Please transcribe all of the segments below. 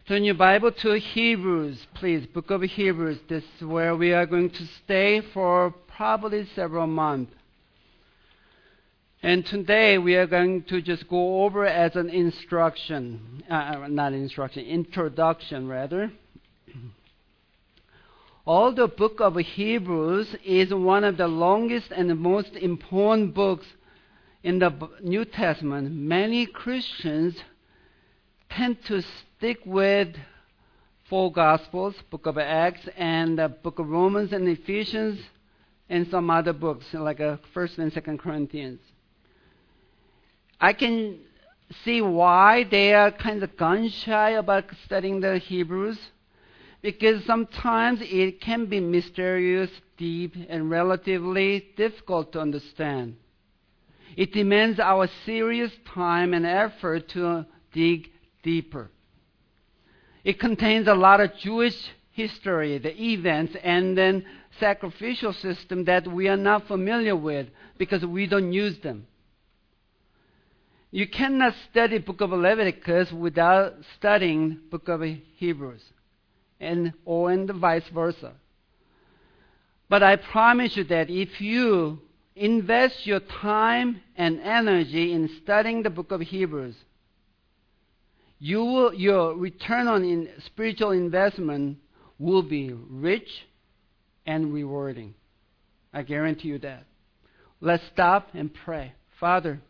Turn your Bible to Hebrews, please. Book of Hebrews. This is where we are going to stay for probably several months. And today we are going to just go over as an introduction rather. Although the book of Hebrews is one of the longest and the most important books in the New Testament, many Christians tend to stick with four Gospels, book of Acts, and the book of Romans and Ephesians, and some other books like 1st and 2nd Corinthians. I can see why they are kind of gun-shy about studying the Hebrews, because sometimes it can be mysterious, deep, and relatively difficult to understand. It demands our serious time and effort to dig deeper. It contains a lot of Jewish history, the events, and then sacrificial system that we are not familiar with because we don't use them. You cannot study book of Leviticus without studying book of Hebrews, or the vice versa. But I promise you that if you invest your time and energy in studying the book of Hebrews, your return on spiritual investment will be rich and rewarding. I guarantee you that. Let's stop and pray. Father,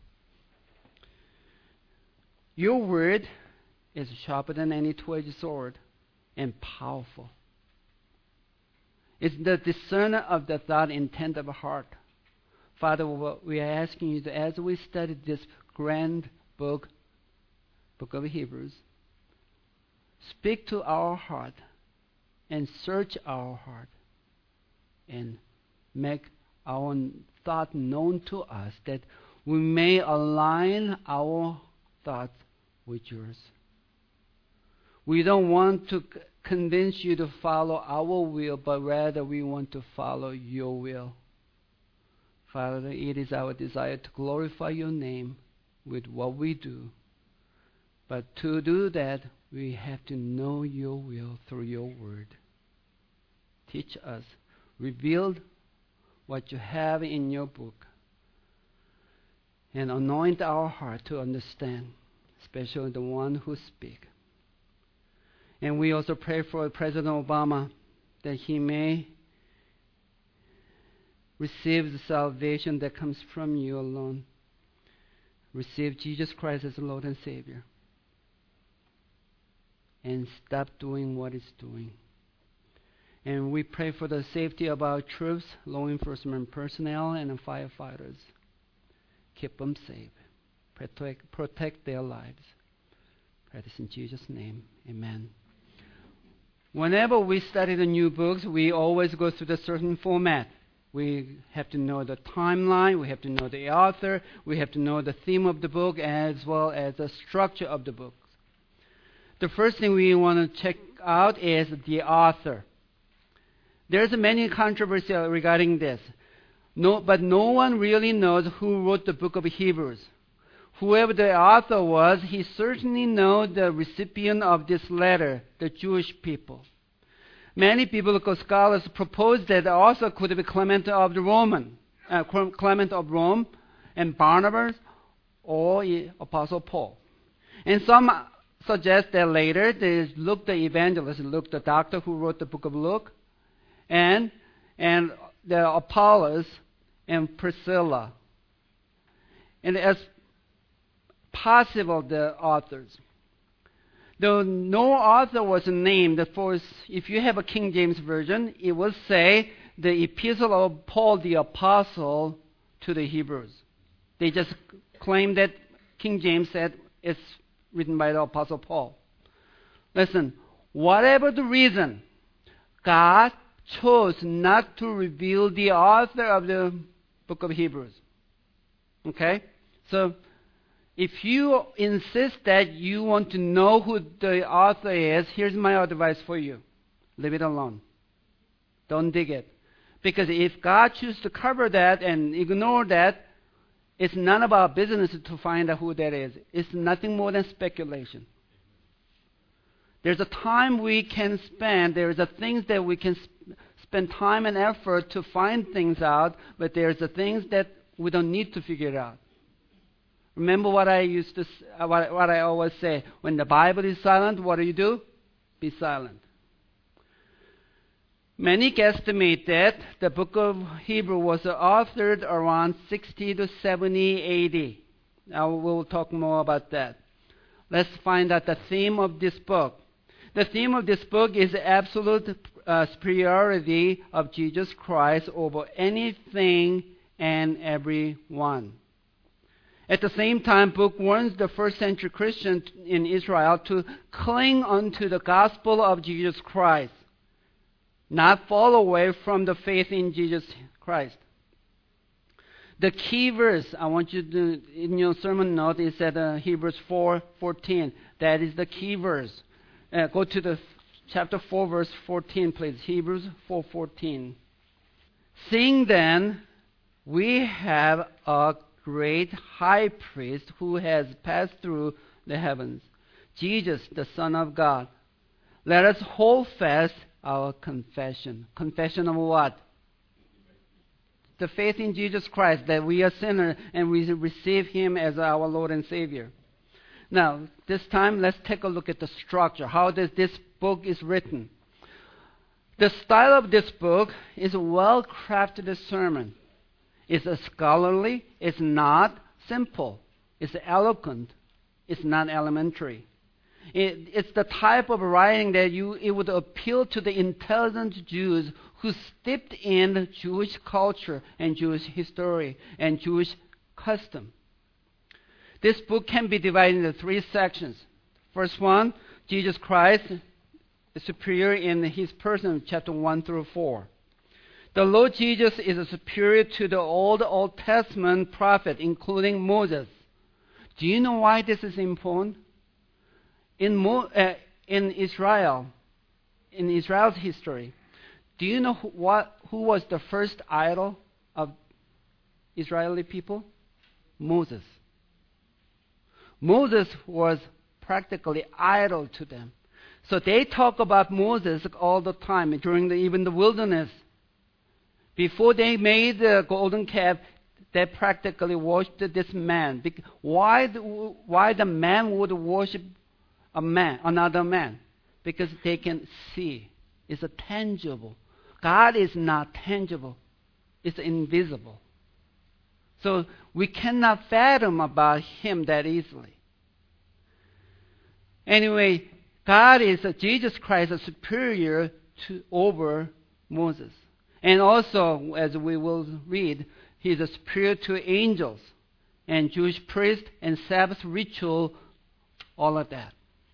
your word is sharper than any two-edged sword and powerful. It's the discerner of the thought intent of a heart. Father, we are asking you that as we study this grand book of Hebrews, speak to our heart and search our heart and make our thought known to us, that we may align our thoughts with yours. We don't want to convince you to follow our will, but rather we want to follow your will. Father, it is our desire to glorify your name with what we do. But to do that, we have to know your will through your word. Teach us. Reveal what you have in your book. And anoint our heart to understand, especially the one who speaks. And we also pray for President Obama, that he may receive the salvation that comes from you alone. Receive Jesus Christ as Lord and Savior. And stop doing what it's doing. And we pray for the safety of our troops, law enforcement personnel, and firefighters. Keep them safe. Protect their lives. Pray this in Jesus' name. Amen. Whenever we study the new books, we always go through the certain format. We have to know the timeline, we have to know the author, we have to know the theme of the book, as well as the structure of the book. The first thing we want to check out is the author. There's many controversy regarding this. But no one really knows who wrote the book of Hebrews. Whoever the author was, he certainly knows the recipient of this letter, the Jewish people. Many biblical scholars propose that the author could be Clement of Rome, and Barnabas, or Apostle Paul. And some suggest that later there is Luke the evangelist, Luke the doctor who wrote the book of Luke, and the Apollos and Priscilla. And as possible, the authors. Though no author was named, if you have a King James Version, it will say the Epistle of Paul the Apostle to the Hebrews. They just claim that King James said it's written by the Apostle Paul. Listen, whatever the reason, God chose not to reveal the author of the book of Hebrews. Okay? So, if you insist that you want to know who the author is, here's my advice for you. Leave it alone. Don't dig it. Because if God chooses to cover that and ignore that, it's none of our business to find out who that is. It's nothing more than speculation. There's a time we can spend. There's a things that we can spend time and effort to find things out, but there's a things that we don't need to figure it out. Remember what I used to, what I always say: when the Bible is silent, what do? Be silent. Many guesstimate that the book of Hebrew was authored around 60 to 70 AD. Now we'll talk more about that. Let's find out the theme of this book. The theme of this book is absolute superiority of Jesus Christ over anything and everyone. At the same time, book warns the first century Christians in Israel to cling onto the gospel of Jesus Christ, not fall away from the faith in Jesus Christ. The key verse I want you to, in your sermon note, is at Hebrews 4:14. That is the key verse. Go to the chapter 4, verse 14, please. Hebrews 4:14. Seeing then, we have a great high priest who has passed through the heavens, Jesus, the Son of God. Let us hold fast our confession. Confession of what? The faith in Jesus Christ, that we are sinners and we receive Him as our Lord and Savior. Now, this time, let's take a look at the structure. How this book is written. The style of this book is a well-crafted sermon. It's scholarly. It's not simple. It's eloquent. It's not elementary. It's the type of writing that it would appeal to the intelligent Jews who steeped in Jewish culture and Jewish history and Jewish custom. This book can be divided into 3 sections. First one, Jesus Christ is superior in His person, chapter 1 through 4. The Lord Jesus is superior to the Old Testament prophet, including Moses. Do you know why this is important? In Israel's history, do you know who was the first idol of Israeli people? Moses. Moses was practically idol to them. So they talk about Moses all the time during even the wilderness. Before they made the golden calf, they practically worshipped this man. Why the man would worship another man? Because they can see. It's a tangible. God is not tangible. It's invisible. So we cannot fathom about Him that easily. Anyway, Jesus Christ is superior over Moses. And also, as we will read, He is superior to angels and Jewish priests and Sabbath ritual, all of that.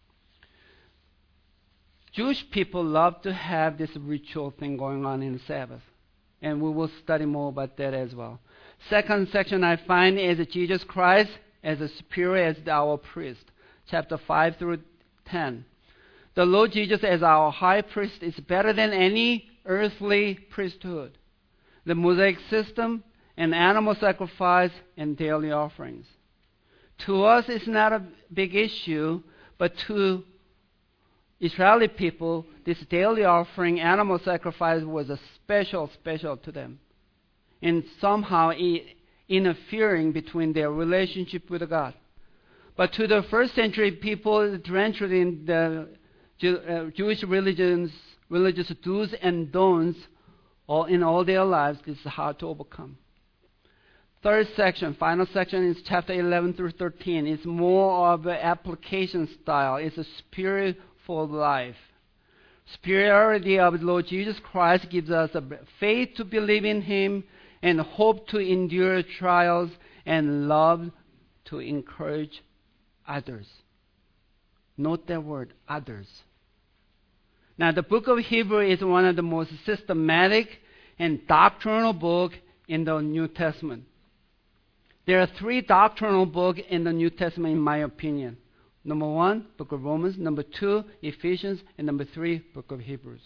Jewish people love to have this ritual thing going on in the Sabbath. And we will study more about that as well. Second section I find is Jesus Christ as a superior as our priest. Chapter 5 through 10. The Lord Jesus as our high priest is better than any earthly priesthood. The Mosaic system, and animal sacrifice, and daily offerings. To us, it's not a big issue, but to Israeli people, this daily offering, animal sacrifice was a special to them. And somehow interfering between their relationship with God. But to the first century people drenched in the Jewish religious do's and don'ts in all their lives, this is hard to overcome. Third section, final section is chapter 11 through 13. It's more of an application style. It's a spirit for life. Superiority of the Lord Jesus Christ gives us a faith to believe in Him and hope to endure trials and love to encourage others. Note that word, others. Now, the book of Hebrew is one of the most systematic and doctrinal books in the New Testament. There are 3 doctrinal books in the New Testament, in my opinion. Number 1, book of Romans. Number 2, Ephesians. And number 3, book of Hebrews.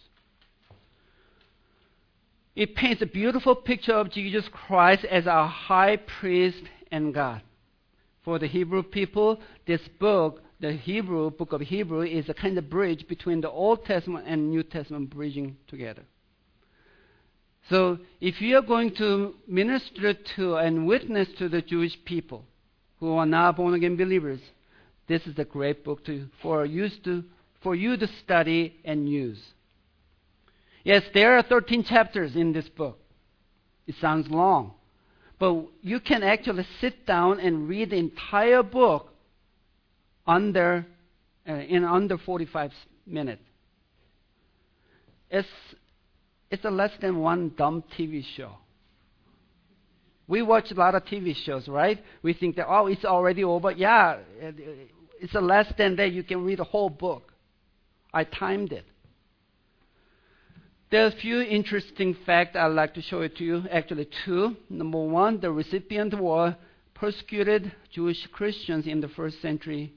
It paints a beautiful picture of Jesus Christ as our high priest and God. For the Hebrew people, this book the Hebrew, book of Hebrew, is a kind of bridge between the Old Testament and New Testament bridging together. So if you are going to minister to and witness to the Jewish people who are not born-again believers, this is a great book for you to study and use. Yes, there are 13 chapters in this book. It sounds long. But you can actually sit down and read the entire book in under 45 minutes. It's a less than one dumb TV show. We watch a lot of TV shows, right? We think that, it's already over. Yeah, it's a less than that. You can read a whole book. I timed it. There are a few interesting facts I'd like to show it to you. Actually, two. Number one, the recipient were persecuted Jewish Christians in the first century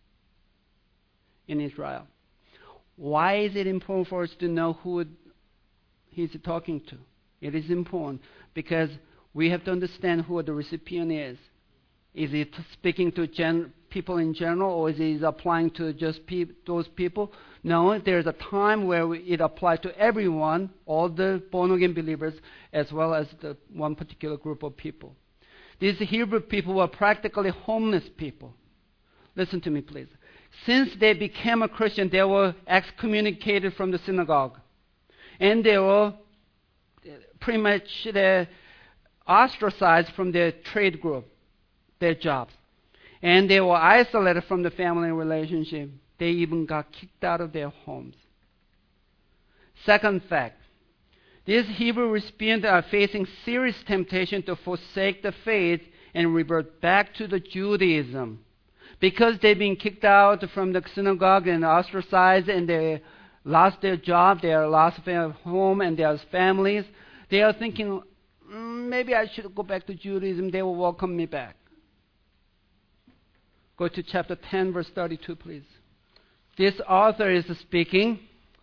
in Israel. Why is it important for us to know who he's talking to? It is important because we have to understand who the recipient is. Is he speaking to people in general, or is he applying to just those people? No, there's a time where it applies to everyone, all the born-again believers, as well as the one particular group of people. These Hebrew people were practically homeless people. Listen to me, please. Since they became a Christian, they were excommunicated from the synagogue. And they were pretty much ostracized from their trade group, their jobs. And they were isolated from the family relationship. They even got kicked out of their homes. Second fact, these Hebrew recipients are facing serious temptation to forsake the faith and revert back to the Judaism. Because they've been kicked out from the synagogue and ostracized, and they lost their job, they lost their home and their families, they are thinking, maybe I should go back to Judaism. They will welcome me back. Go to chapter 10, verse 32, please. This author is speaking,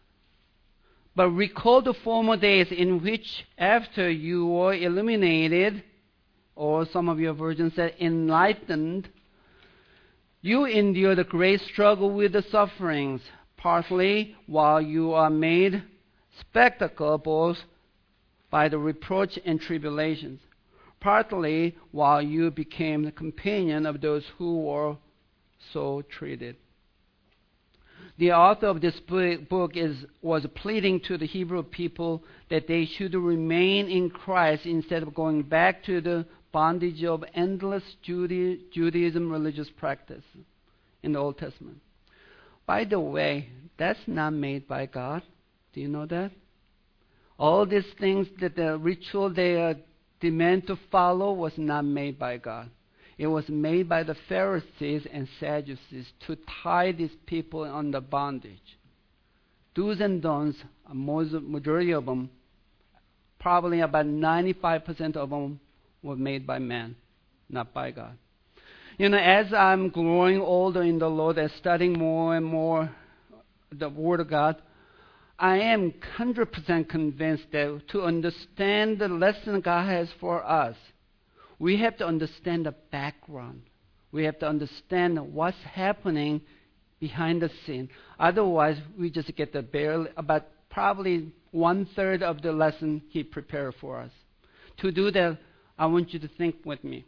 but recall the former days in which after you were illuminated, or some of your versions said enlightened, you endured a great struggle with the sufferings, partly while you are made spectacle by the reproach and tribulations, partly while you became the companion of those who were so treated. The author of this book was pleading to the Hebrew people that they should remain in Christ instead of going back to the bondage of endless Judaism religious practice in the Old Testament. By the way, that's not made by God. Do you know that? All these things that the ritual they demand to follow was not made by God. It was made by the Pharisees and Sadducees to tie these people under bondage. Do's and don'ts, majority of them, probably about 95% of them were made by man, not by God. As I'm growing older in the Lord and studying more and more the Word of God, I am 100% convinced that to understand the lesson God has for us, we have to understand the background. We have to understand what's happening behind the scene. Otherwise, we just get about probably 1/3 of the lesson He prepared for us. To do that, I want you to think with me.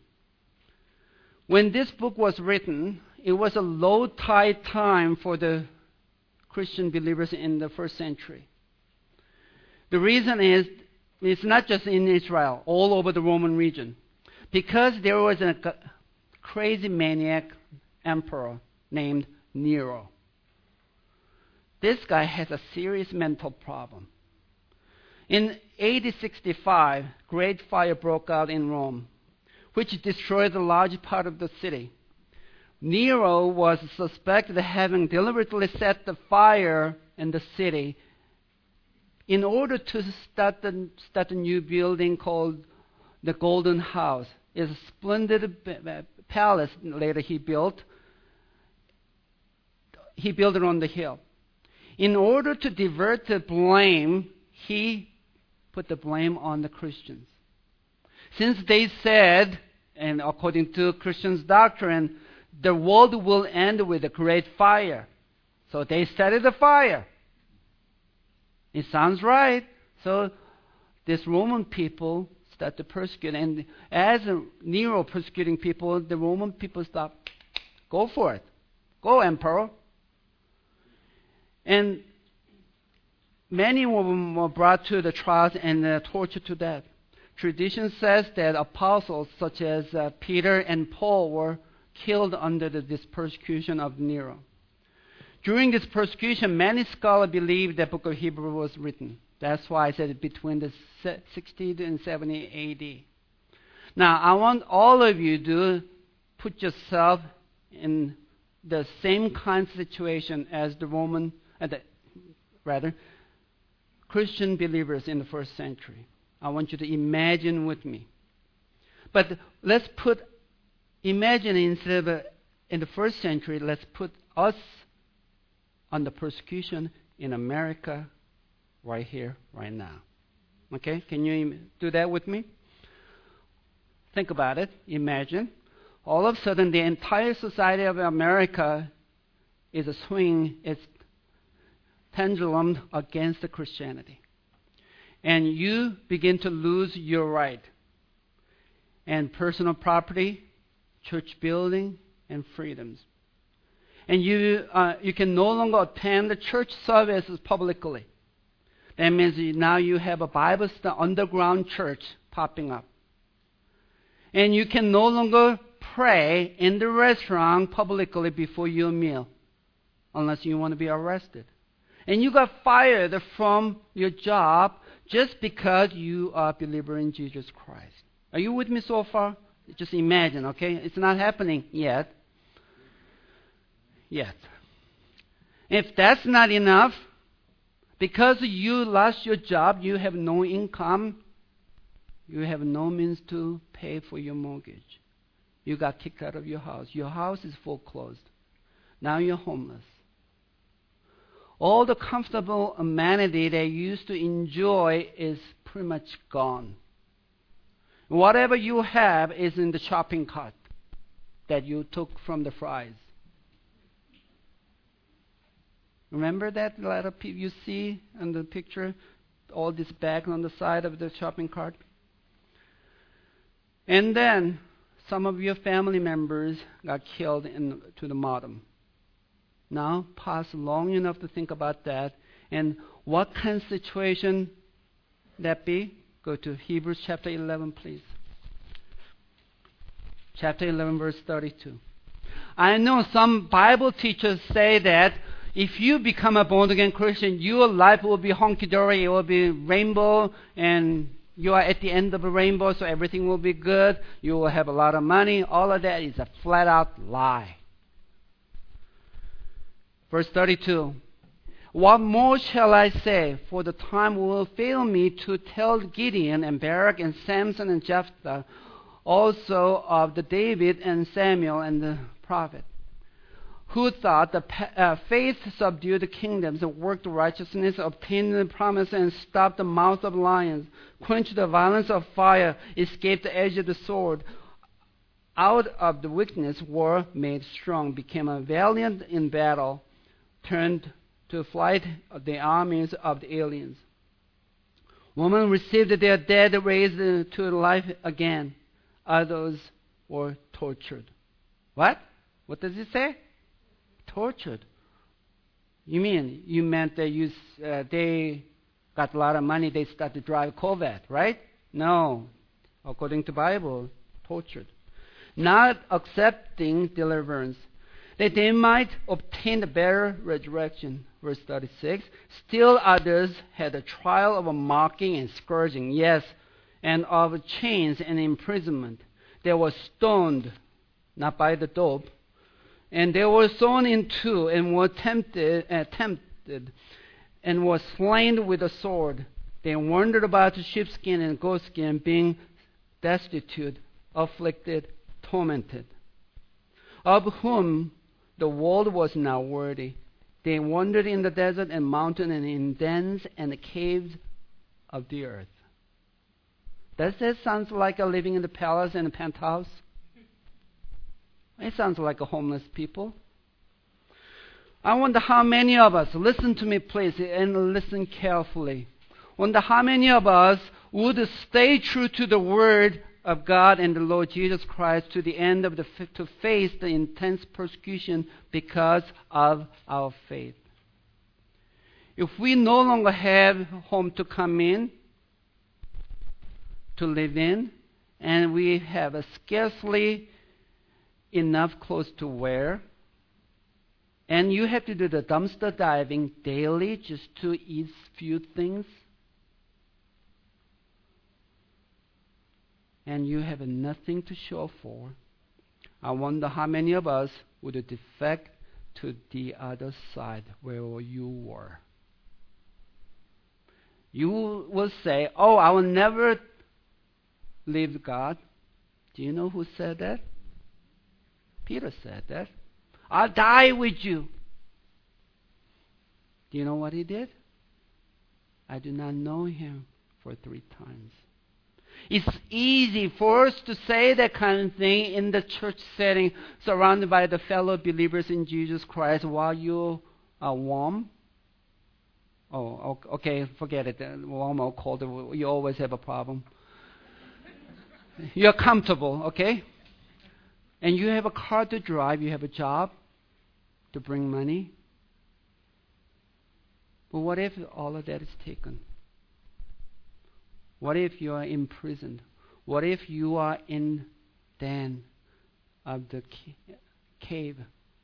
When this book was written, it was a low tide time for the Christian believers in the first century. The reason is, it's not just in Israel, all over the Roman region. Because there was a crazy maniac emperor named Nero. This guy has a serious mental problem. In AD 65, great fire broke out in Rome, which destroyed a large part of the city. Nero was suspected of having deliberately set the fire in the city in order to start a new building called the Golden House. It's a splendid palace later he built. He built it on the hill. In order to divert the blame, he put the blame on the Christians. Since they said, and according to Christians' doctrine, the world will end with a great fire. So they started the fire. It sounds right. So these Roman people start to persecute. And as Nero persecuting people, the Roman people stop. Go for it. Go, emperor. And many of them were brought to the trials and tortured to death. Tradition says that apostles such as Peter and Paul were killed under this persecution of Nero. During this persecution, many scholars believe the book of Hebrew was written. That's why I said between the 60 and 70 A.D. Now, I want all of you to put yourself in the same kind of situation as the Roman, Christian believers in the first century. I want you to imagine with me. But let's imagine instead of in the first century, let's put us under persecution in America right here, right now. Okay? Can you do that with me? Think about it. Imagine. All of a sudden, the entire society of America is swinging its pendulum against the Christianity. And you begin to lose your right. And personal property, church building, and freedoms. And you can no longer attend the church services publicly. That means now you have a Bible study, underground church popping up. And you can no longer pray in the restaurant publicly before your meal, unless you want to be arrested. And you got fired from your job just because you are a believer in Jesus Christ. Are you with me so far? Just imagine, okay? It's not happening yet. If that's not enough, because you lost your job, you have no income, you have no means to pay for your mortgage. You got kicked out of your house. Your house is foreclosed. Now you're homeless. All the comfortable amenity that you used to enjoy is pretty much gone. Whatever you have is in the shopping cart that you took from the Fry's. Remember that? A lot of people you see in the picture, all these bags on the side of the shopping cart. And then some of your family members got killed to the martyrdom. Now, pause long enough to think about that. And what kind of situation that be? Go to Hebrews chapter 11, please. Chapter 11, verse 32. I know some Bible teachers say that if you become a born-again Christian, your life will be hunky-dory, it will be rainbow, and you are at the end of a rainbow, so everything will be good. You will have a lot of money. All of that is a flat-out lie. Verse 32. What more shall I say? For the time will fail me to tell Gideon and Barak and Samson and Jephthah, also of the David and Samuel and the prophet, who thought the faith subdued the kingdoms, worked righteousness, obtained the promise, and stopped the mouth of lions, quenched the violence of fire, escaped the edge of the sword. Out of the weakness were made strong, became valiant in battle, turned to flight the armies of the aliens. Women received their dead raised to life again. Others were tortured. What? What does it say? Tortured. You meant that they got a lot of money, they started to drive Corvette, right? No. According to Bible, tortured. Not accepting deliverance, that they might obtain a better resurrection. Verse 36. Still others had a trial of a mocking and scourging, yes, and of chains and imprisonment. They were stoned, not by the dope, and they were sawn in two and were tempted and were slain with a sword. They wandered about sheepskin and goatskin, being destitute, afflicted, tormented, of whom the world was not worthy. They wandered in the desert and mountain and in dens and the caves of the earth. Does that sound like a living in the palace and a penthouse? It sounds like a homeless people. I wonder how many of us, listen to me please, and listen carefully. I wonder how many of us would stay true to the Word of God and the Lord Jesus Christ to the end of to face the intense persecution because of our faith. If we no longer have home to come in, to live in, and we have scarcely enough clothes to wear, and you have to do the dumpster diving daily just to eat few things, and you have nothing to show for, I wonder how many of us would defect to the other side where you were. You will say, oh, I will never leave God. Do you know who said that? Peter said that. I'll die with you. Do you know what he did? I do not know him for 3 times. It's easy for us to say that kind of thing in the church setting, surrounded by the fellow believers in Jesus Christ while you are warm. Oh, okay, forget it. Warm or cold, you always have a problem. You're comfortable, okay? And you have a car to drive, you have a job to bring money. But what if all of that is taken? What if you are imprisoned? What if you are in den of the cave?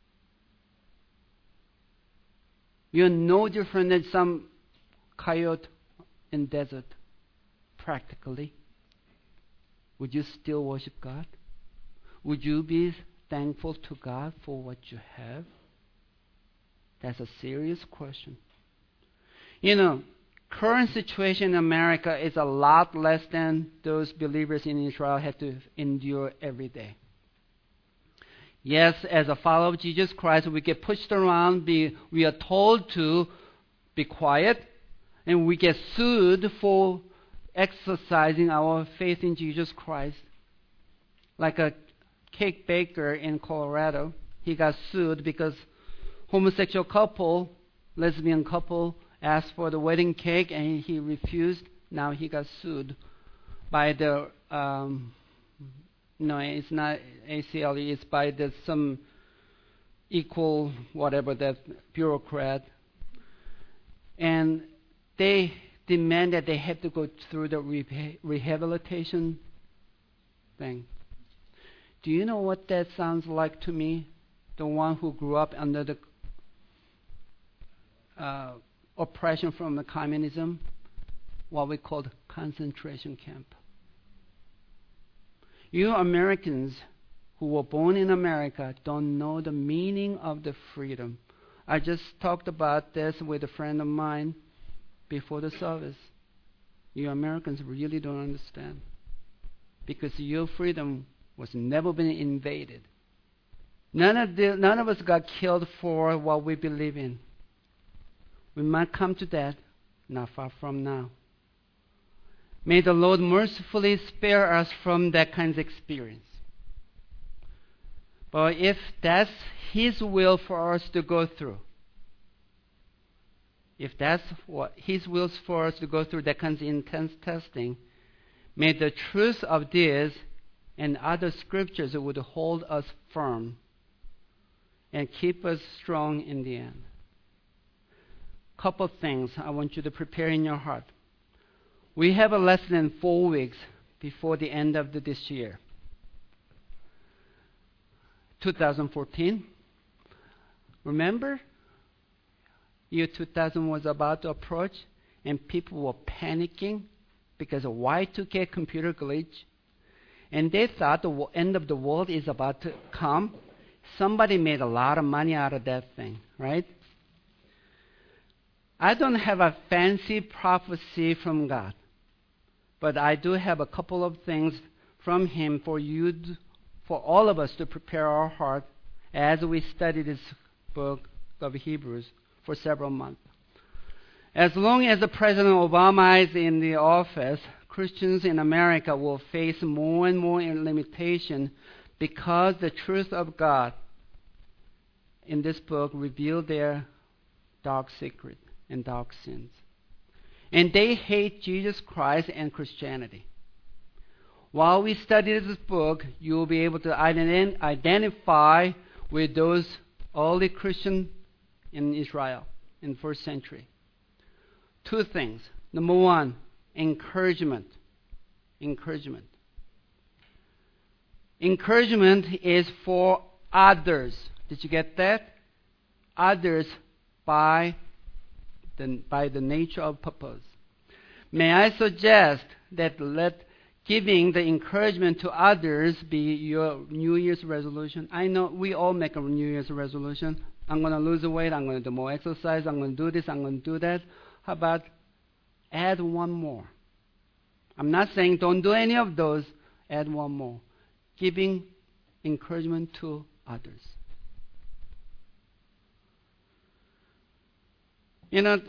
You're no different than some coyote in desert, practically. Would you still worship God? Would you be thankful to God for what you have? That's a serious question. You know, current situation in America is a lot less than those believers in Israel had to endure every day. Yes, as a follower of Jesus Christ, we get pushed around. We are told to be quiet, and we get sued for exercising our faith in Jesus Christ. Like a cake baker in Colorado, he got sued because homosexual couple, lesbian couple, asked for the wedding cake and he refused. Now he got sued by the no, it's not ACLE. It's by some equal whatever that bureaucrat, and they demand that they have to go through the rehabilitation thing. Do you know what that sounds like to me? The one who grew up under the oppression from the communism, what we called concentration camp. You Americans who were born in America don't know the meaning of the freedom. I just talked about this with a friend of mine before the service. You Americans really don't understand, because your freedom was never been invaded. None of us got killed for what we believe in. We might come to that not far from now. May the Lord mercifully spare us from that kind of experience. But if that's His will for us to go through, if that's what His will is for us to go through that kind of intense testing, may the truth of this and other scriptures would hold us firm and keep us strong in the end. Couple things I want you to prepare in your heart. We have less than 4 weeks before the end of this year, 2014. Remember, year 2000 was about to approach, and people were panicking because of Y2K computer glitch, and they thought the end of the world is about to come. Somebody made a lot of money out of that thing, right? I don't have a fancy prophecy from God, but I do have a couple of things from Him for all of us to prepare our heart as we study this book of Hebrews for several months. As long as the President Obama is in the office, Christians in America will face more and more limitation because the truth of God in this book reveal their dark secret and dark sins. And they hate Jesus Christ and Christianity. While we study this book, you will be able to identify with those early Christians in Israel in the first century. Two things. Number one, encouragement. Encouragement. Encouragement is for others. Did you get that? Others by the nature of purpose. May I suggest that let giving the encouragement to others be your New Year's resolution? I know we all make a New Year's resolution. I'm going to lose weight. I'm going to do more exercise. I'm going to do this. I'm going to do that. How about add one more? I'm not saying don't do any of those. Add one more. Giving encouragement to others. You know,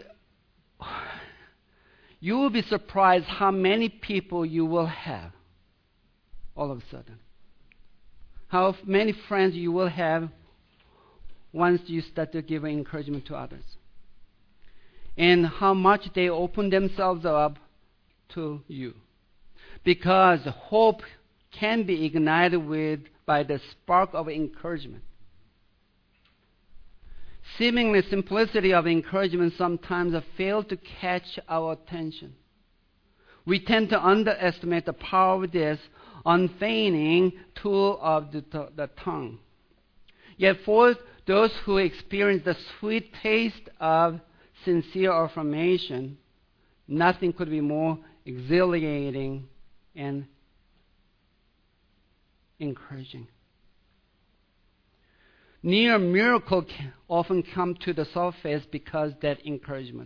you will be surprised how many people you will have all of a sudden. How many friends you will have once you start to give encouragement to others. And how much they open themselves up to you. Because hope can be ignited by the spark of encouragement. Seemingly simplicity of encouragement sometimes fails to catch our attention. We tend to underestimate the power of this unfeigned tool of the tongue. Yet for those who experience the sweet taste of sincere affirmation, nothing could be more exhilarating and encouraging. Near miracles often come to the surface because that encouragement.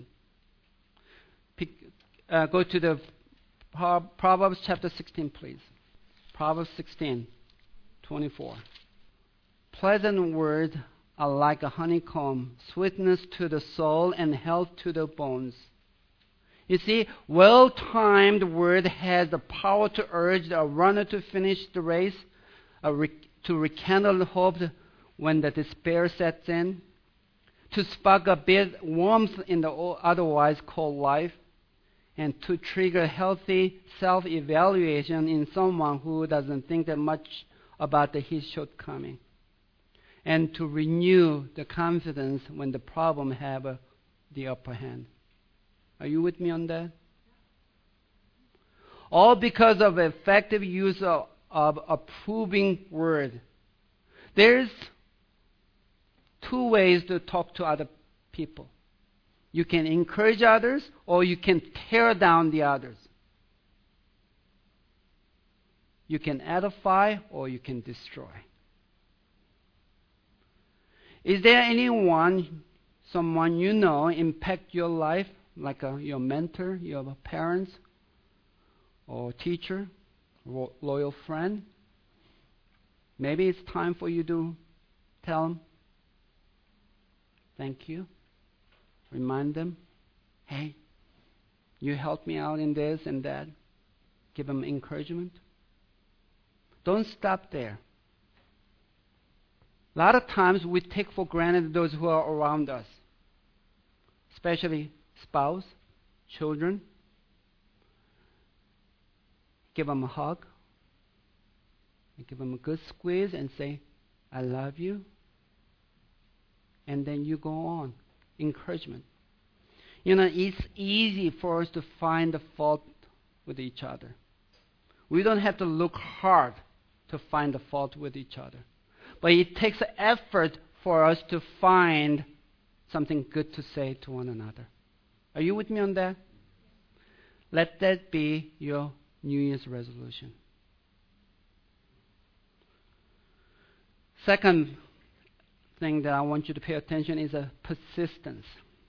Go to the Proverbs chapter 16, please. Proverbs 16:24. Pleasant words are like a honeycomb, sweetness to the soul and health to the bones. You see, well-timed word has the power to urge a runner to finish the race, to rekindle hope when the despair sets in, to spark a bit warmth in the otherwise cold life, and to trigger healthy self-evaluation in someone who doesn't think that much about his shortcoming, and to renew the confidence when the problem have the upper hand. Are you with me on that? All because of effective use of approving word. There's two ways to talk to other people. You can encourage others or you can tear down the others. You can edify or you can destroy. Is there someone you know impact your life, like your mentor, your parents, or teacher, loyal friend? Maybe it's time for you to tell them, thank you. Remind them, hey, you helped me out in this and that. Give them encouragement. Don't stop there. A lot of times we take for granted those who are around us, especially spouse, children. Give them a hug. Give them a good squeeze and say, I love you. And then you go on. Encouragement. You know, it's easy for us to find the fault with each other. We don't have to look hard to find the fault with each other. But it takes effort for us to find something good to say to one another. Are you with me on that? Let that be your New Year's resolution. Second thing that I want you to pay attention is a persistence.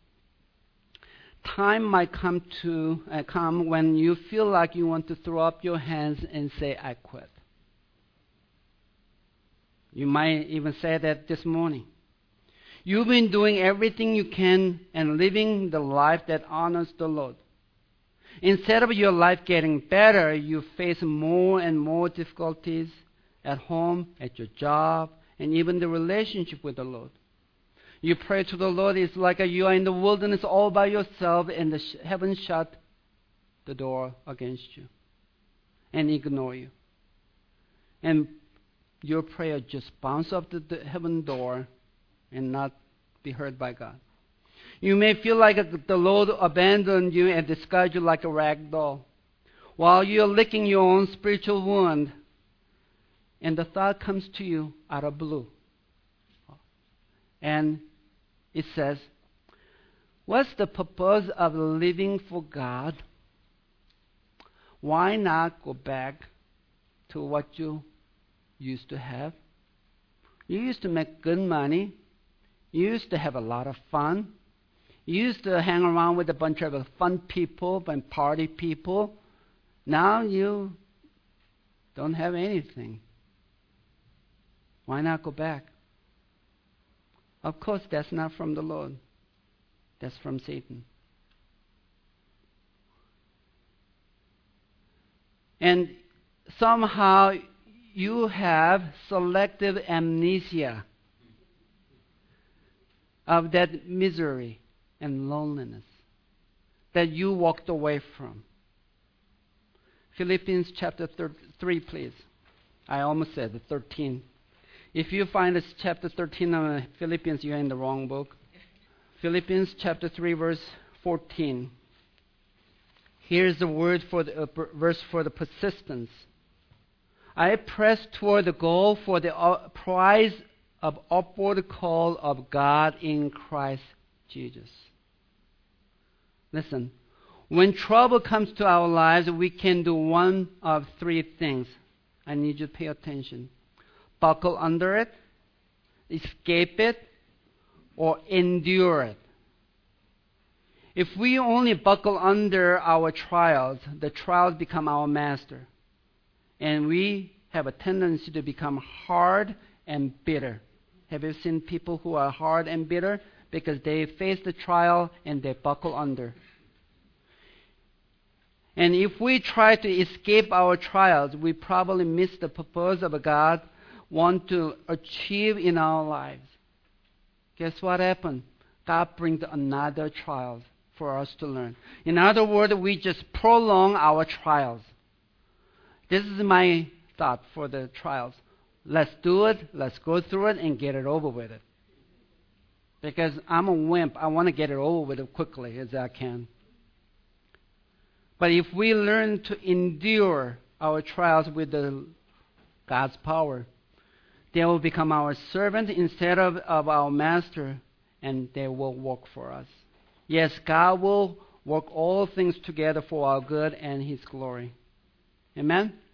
Time might come when you feel like you want to throw up your hands and say, I quit. You might even say that this morning. You've been doing everything you can and living the life that honors the Lord. Instead of your life getting better, you face more and more difficulties at home, at your job, and even the relationship with the Lord. You pray to the Lord, it's like you are in the wilderness all by yourself, and the heaven shut the door against you and ignore you. And your prayer just bounce off the heaven door and not be heard by God. You may feel like the Lord abandoned you and discarded you like a rag doll, while you're licking your own spiritual wound, and the thought comes to you out of blue. And it says, what's the purpose of living for God? Why not go back to what you used to have? You used to make good money. You used to have a lot of fun. You used to hang around with a bunch of fun people and party people. Now you don't have anything. Why not go back? Of course, that's not from the Lord. That's from Satan. And somehow you have selective amnesia of that misery and loneliness that you walked away from. Philippians chapter 3, please. I almost said 13. If you find this chapter 13 of Philippians, you're in the wrong book. Philippians chapter 3, verse 14. Here's the word for the verse for the persistence. I press toward the goal for the prize of upward call of God in Christ Jesus. Listen, when trouble comes to our lives, we can do one of three things. I need you to pay attention. Buckle under it, escape it, or endure it. If we only buckle under our trials, the trials become our master. And we have a tendency to become hard and bitter. Have you seen people who are hard and bitter? Because they face the trial and they buckle under. And if we try to escape our trials, we probably miss the purpose of God want to achieve in our lives. Guess what happened? God brings another trial for us to learn. In other words, we just prolong our trials. This is my thought for the trials. Let's do it, let's go through it, and get it over with it. Because I'm a wimp. I want to get it over with as quickly as I can. But if we learn to endure our trials with God's power, they will become our servant instead of our master, and they will work for us. Yes, God will work all things together for our good and His glory. Amen?